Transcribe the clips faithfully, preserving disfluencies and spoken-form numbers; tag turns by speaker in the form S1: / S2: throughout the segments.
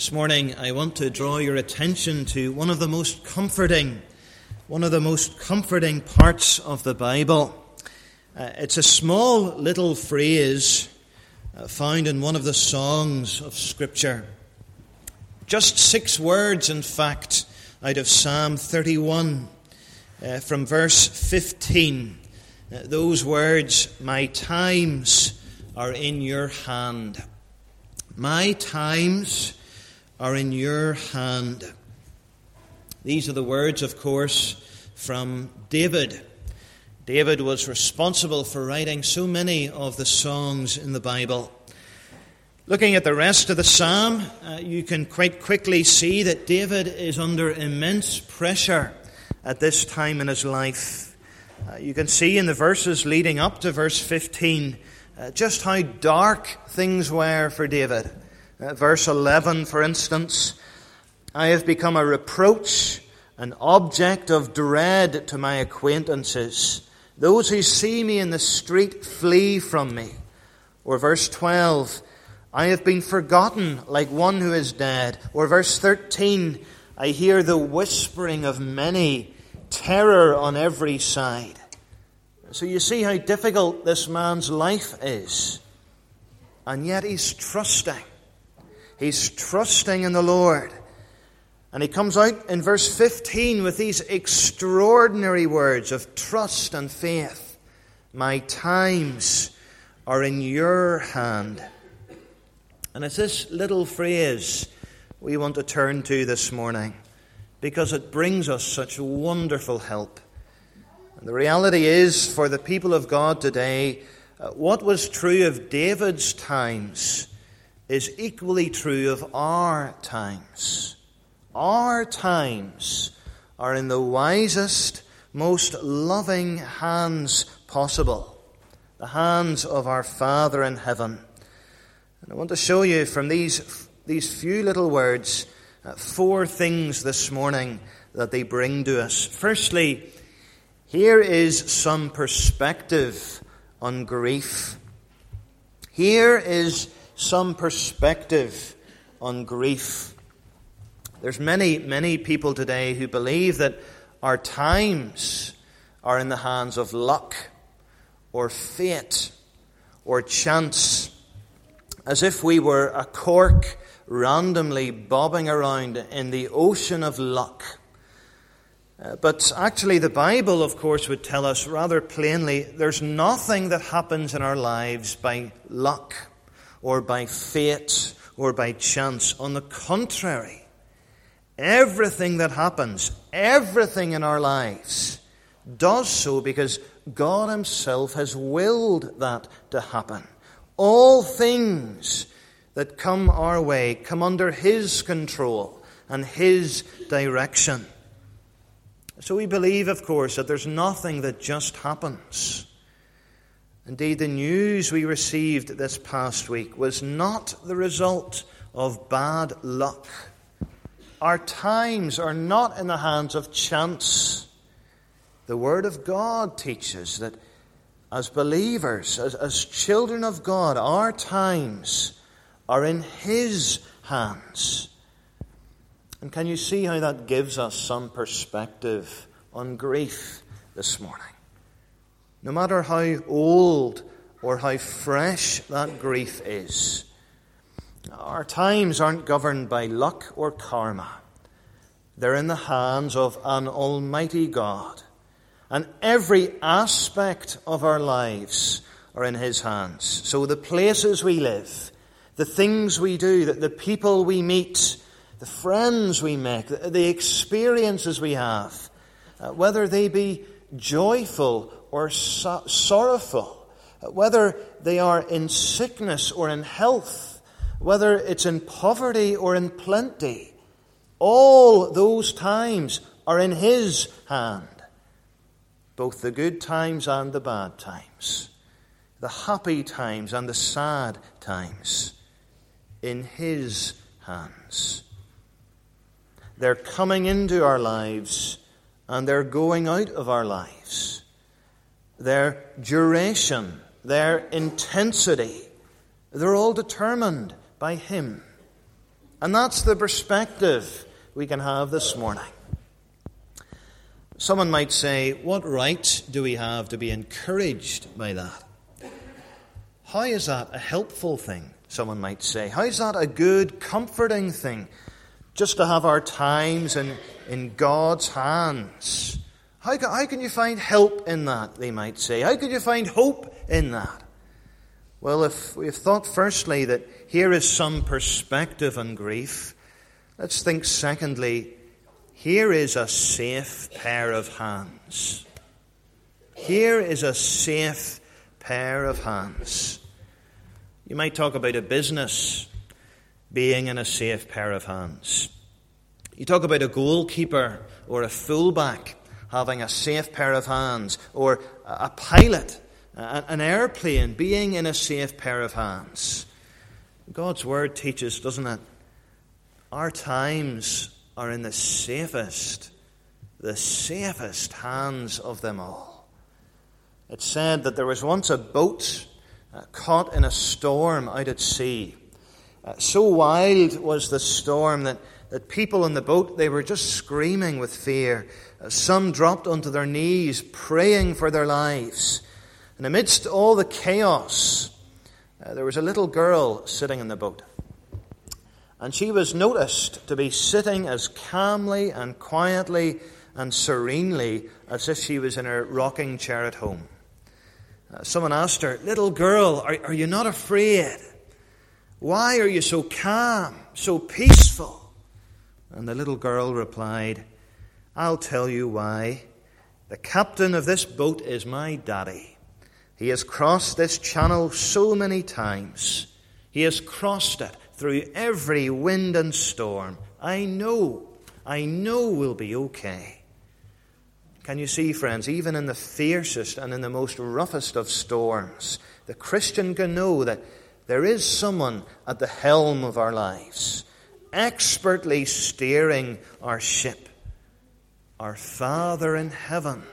S1: This morning I want to draw your attention to one of the most comforting, one of the most comforting parts of the Bible. Uh, it's a small little phrase uh, found in one of the songs of Scripture. Just six words, in fact, out of Psalm thirty-one, uh, from verse fifteen. Uh, those words, "My times are in your hand." My times are in your hand. These are the words, of course, from David. David was responsible for writing so many of the songs in the Bible. Looking at the rest of the psalm, uh, you can quite quickly see that David is under immense pressure at this time in his life. Uh, you can see in the verses leading up to verse fifteen uh, just how dark things were for David. Uh, verse eleven, for instance, "I have become a reproach, an object of dread to my acquaintances. Those who see me in the street flee from me." Or verse twelve, "I have been forgotten like one who is dead." Or verse thirteen, "I hear the whispering of many, terror on every side." So you see how difficult this man's life is. And yet he's trusting. He's trusting in the Lord. And he comes out in verse fifteen with these extraordinary words of trust and faith. "My times are in your hand." And it's this little phrase we want to turn to this morning, because it brings us such wonderful help. And the reality is, for the people of God today, uh, what was true of David's times is equally true of our times. Our times are in the wisest, most loving hands possible, the hands of our Father in heaven. And I want to show you from these, these few little words uh, four things this morning that they bring to us. Firstly, here is some perspective on grief. Here is some perspective on grief. There's many, many people today who believe that our times are in the hands of luck or fate or chance, as if we were a cork randomly bobbing around in the ocean of luck. Uh, but actually the Bible, of course, would tell us rather plainly there's nothing that happens in our lives by luck or by fate or by chance. On the contrary, everything that happens, everything in our lives, does so because God Himself has willed that to happen. All things that come our way come under His control and His direction. So we believe, of course, that there's nothing that just happens. Indeed, the news we received this past week was not the result of bad luck. Our times are not in the hands of chance. The Word of God teaches that as believers, as, as children of God, our times are in His hands. And can you see how that gives us some perspective on grief this morning? No matter how old or how fresh that grief is, our times aren't governed by luck or karma. They're in the hands of an almighty God. And every aspect of our lives are in His hands. So the places we live, the things we do, the people we meet, the friends we make, the experiences we have, whether they be joyful or so- sorrowful, whether they are in sickness or in health, whether it's in poverty or in plenty, all those times are in His hand. Both the good times and the bad times, the happy times and the sad times, in His hands. They're coming into our lives and they're going out of our lives. Their duration, their intensity, they're all determined by Him. And that's the perspective we can have this morning. Someone might say, what right do we have to be encouraged by that? How is that a helpful thing, someone might say? How is that a good, comforting thing? Just to have our times in, in God's hands. How can, how can you find help in that, they might say? How can you find hope in that? Well, if we've thought firstly that here is some perspective on grief, let's think secondly, here is a safe pair of hands. Here is a safe pair of hands. You might talk about a business being in a safe pair of hands. You talk about a goalkeeper or a fullback having a safe pair of hands, or a pilot, an airplane being in a safe pair of hands. God's word teaches, doesn't it? Our times are in the safest, the safest hands of them all. It's said that there was once a boat uh, caught in a storm out at sea. Uh, so wild was the storm that, that people in the boat, they were just screaming with fear. Uh, some dropped onto their knees, praying for their lives. And amidst all the chaos, uh, there was a little girl sitting in the boat. And she was noticed to be sitting as calmly and quietly and serenely as if she was in her rocking chair at home. Uh, someone asked her, "Little girl, are, are you not afraid? Why are you so calm, so peaceful?" And the little girl replied, "I'll tell you why. The captain of this boat is my daddy. He has crossed this channel so many times. He has crossed it through every wind and storm. I know, I know we'll be okay." Can you see, friends, even in the fiercest and in the most roughest of storms, the Christian can know that there is someone at the helm of our lives, expertly steering our ship, our Father in heaven.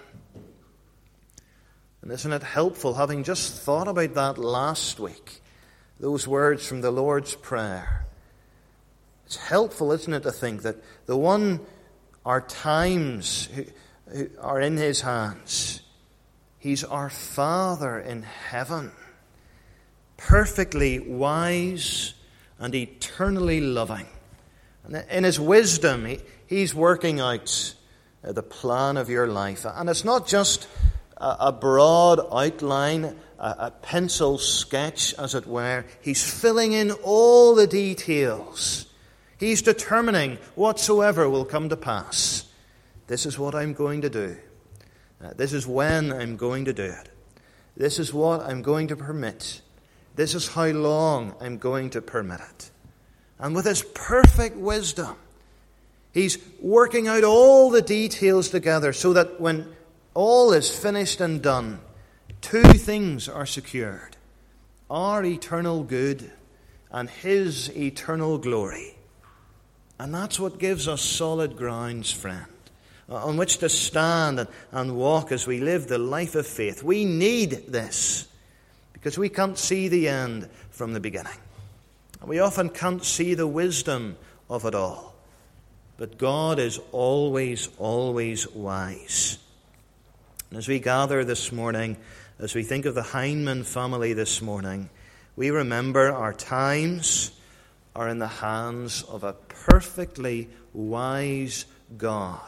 S1: And isn't it helpful, having just thought about that last week, those words from the Lord's Prayer? It's helpful, isn't it, to think that the one our times who, who are in his hands, he's our Father in heaven, perfectly wise and eternally loving. And in his wisdom, he, he's working out the plan of your life. And it's not just a, a broad outline, a, a pencil sketch, as it were. He's filling in all the details. He's determining whatsoever will come to pass. This is what I'm going to do. Uh, this is when I'm going to do it. This is what I'm going to permit. This is how long I'm going to permit it. And with his perfect wisdom, he's working out all the details together so that when all is finished and done, two things are secured: our eternal good and his eternal glory. And that's what gives us solid grounds, friend, on which to stand and, and walk as we live the life of faith. We need this because we can't see the end from the beginning. We often can't see the wisdom of it all. But God is always, always wise. And as we gather this morning, as we think of the Heinemann family this morning, we remember our times are in the hands of a perfectly wise God.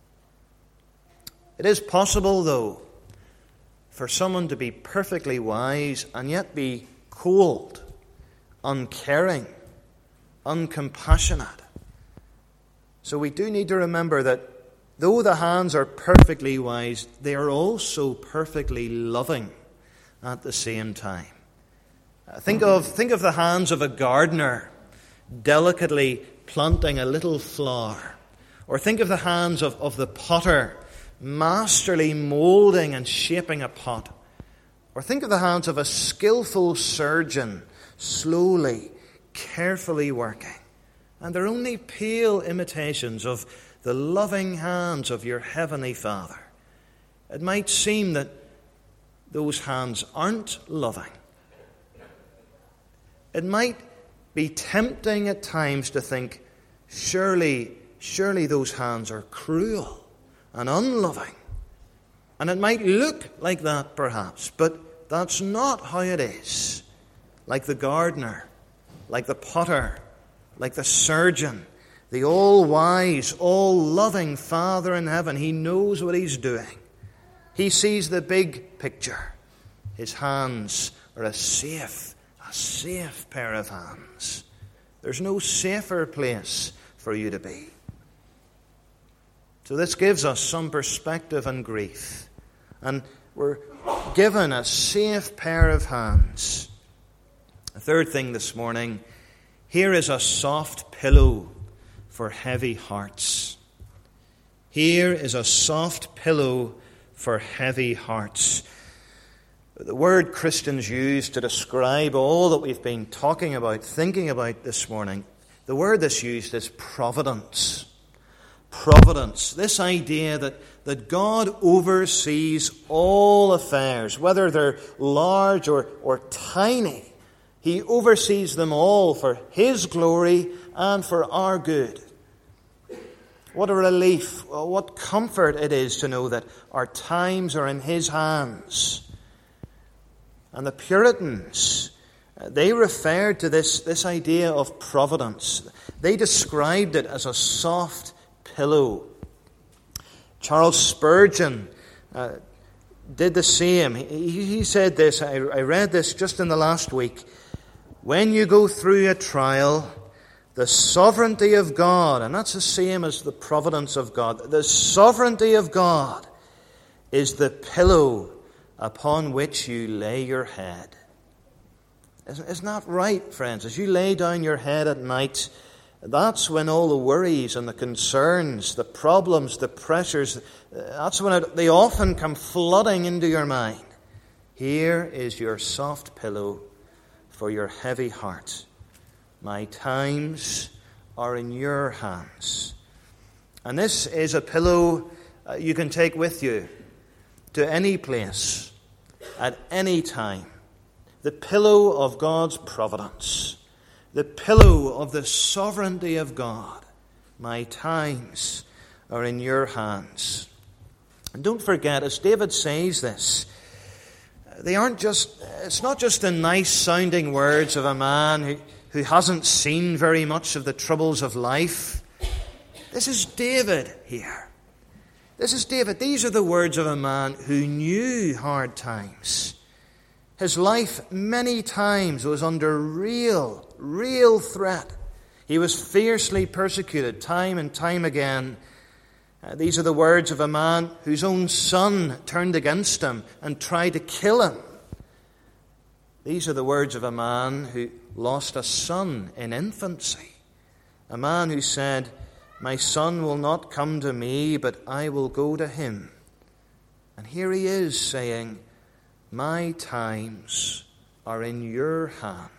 S1: It is possible, though, for someone to be perfectly wise and yet be cold, uncaring, uncompassionate. So we do need to remember that though the hands are perfectly wise, they are also perfectly loving at the same time. Think of, think of the hands of a gardener delicately planting a little flower. Or think of the hands of, of the potter masterly moulding and shaping a pot. Or think of the hands of a skillful surgeon slowly, carefully working. And they're only pale imitations of the loving hands of your heavenly Father. It might seem that those hands aren't loving. It might be tempting at times to think, surely, surely those hands are cruel and unloving. And it might look like that perhaps, but that's not how it is. Like the gardener, like the potter, like the surgeon, the all-wise, all-loving Father in heaven, He knows what He's doing. He sees the big picture. His hands are a safe, a safe pair of hands. There's no safer place for you to be. So this gives us some perspective on grief. And we're given a safe pair of hands. A third thing this morning, here is a soft pillow for heavy hearts. Here is a soft pillow for heavy hearts. The word Christians use to describe all that we've been talking about, thinking about this morning, the word that's used is providence. Providence. This idea that, that God oversees all affairs, whether they're large or, or tiny. He oversees them all for His glory and for our good. What a relief, what comfort it is to know that our times are in His hands. And the Puritans, they referred to this, this idea of providence. They described it as a soft pillow. Charles Spurgeon uh, did the same. He, he said this, I, I read this just in the last week. When you go through a trial, the sovereignty of God, and that's the same as the providence of God, the sovereignty of God is the pillow upon which you lay your head. Isn't that right, friends? As you lay down your head at night, that's when all the worries and the concerns, the problems, the pressures, that's when it, they often come flooding into your mind. Here is your soft pillow for your heavy heart. My times are in your hands. And this is a pillow uh, you can take with you to any place, at any time. The pillow of God's providence. The pillow of the sovereignty of God. My times are in your hands. And don't forget, as David says this, they aren't just, it's not just the nice sounding words of a man who, who hasn't seen very much of the troubles of life. This is David here. This is David. These are the words of a man who knew hard times. His life many times was under real, real threat. He was fiercely persecuted time and time again. Uh, these are the words of a man whose own son turned against him and tried to kill him. These are the words of a man who lost a son in infancy. A man who said, "My son will not come to me, but I will go to him." And here he is saying, "My times are in your hand."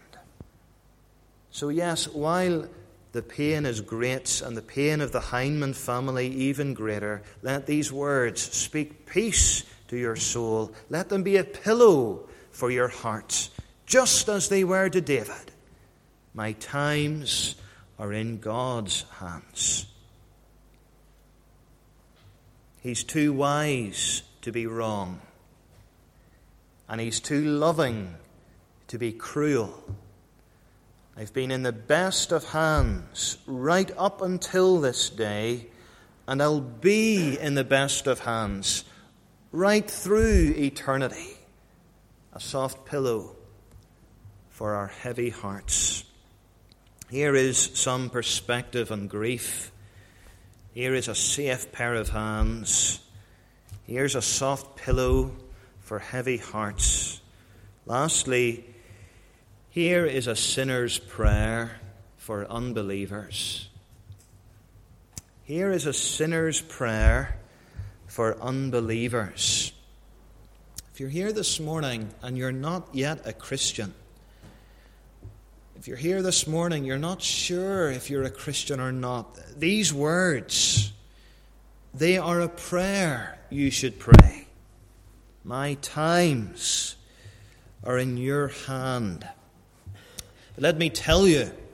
S1: So yes, while the pain is great and the pain of the Heinemann family even greater, let these words speak peace to your soul. Let them be a pillow for your heart, just as they were to David. My times are in God's hands. He's too wise to be wrong, and He's too loving to be cruel. I've been in the best of hands right up until this day, and I'll be in the best of hands right through eternity. A soft pillow for our heavy hearts. Here is some perspective on grief. Here is a safe pair of hands. Here's a soft pillow for heavy hearts. Lastly, here is a sinner's prayer for unbelievers. Here is a sinner's prayer for unbelievers. If you're here this morning and you're not yet a Christian, if you're here this morning, you're not sure if you're a Christian or not, these words, they are a prayer you should pray. My times are in your hand. But let me tell you,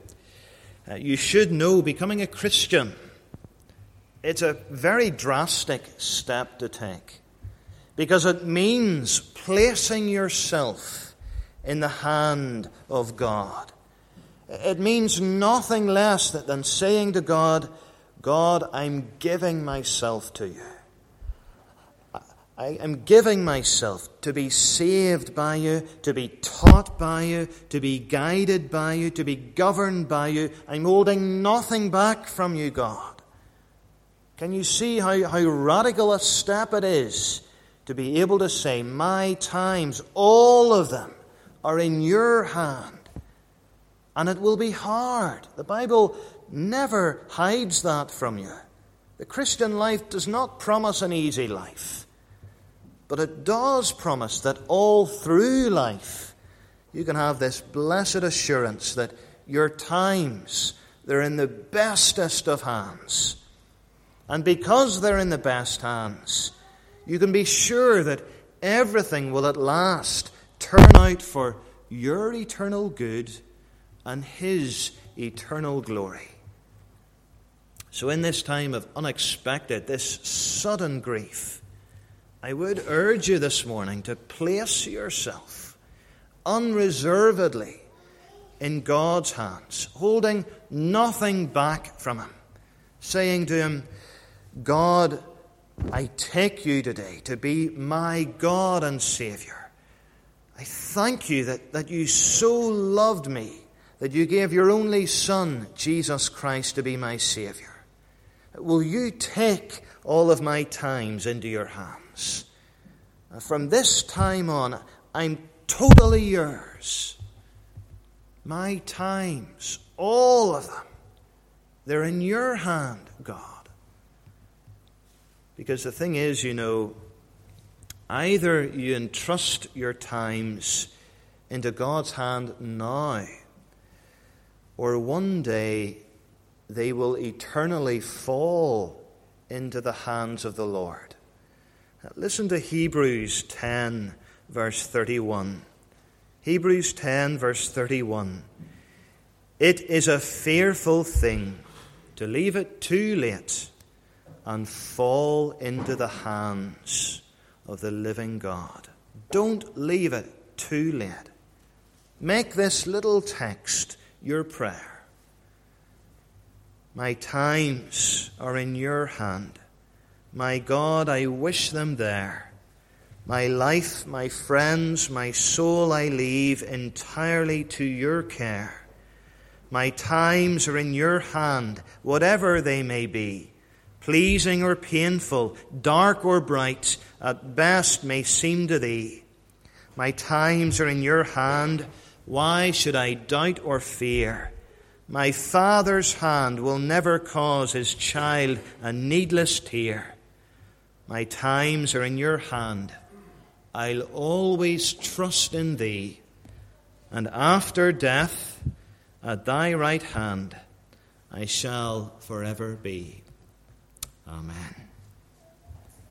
S1: Uh, you should know becoming a Christian, it's a very drastic step to take, because it means placing yourself in the hand of God. It means nothing less than saying to God, God, I'm giving myself to you. I am giving myself to be saved by you, to be taught by you, to be guided by you, to be governed by you. I'm holding nothing back from you, God. Can you see how, how radical a step it is to be able to say, my times, all of them, are in your hand? And it will be hard. The Bible never hides that from you. The Christian life does not promise an easy life. But it does promise that all through life, you can have this blessed assurance that your times, they're in the bestest of hands. And because they're in the best hands, you can be sure that everything will at last turn out for your eternal good and His eternal glory. So in this time of unexpected, this sudden grief, I would urge you this morning to place yourself unreservedly in God's hands, holding nothing back from Him, saying to Him, God, I take you today to be my God and Savior. I thank you that, that you so loved me, that you gave your only Son, Jesus Christ, to be my Savior. Will you take all of my times into your hands? From this time on, I'm totally yours. My times, all of them, they're in your hand, God. Because the thing is, you know, either you entrust your times into God's hand now, or one day they will eternally fall into the hands of the Lord. Listen to Hebrews ten, verse thirty-one. Hebrews ten, verse thirty-one. It is a fearful thing to leave it too late and fall into the hands of the living God. Don't leave it too late. Make this little text your prayer. My times are in your hand. My God, I wish them there. My life, my friends, my soul I leave entirely to your care. My times are in your hand, whatever they may be, pleasing or painful, dark or bright, at best may seem to thee. My times are in your hand, why should I doubt or fear? My Father's hand will never cause his child a needless tear. My times are in your hand. I'll always trust in thee. And after death, at thy right hand, I shall forever be. Amen.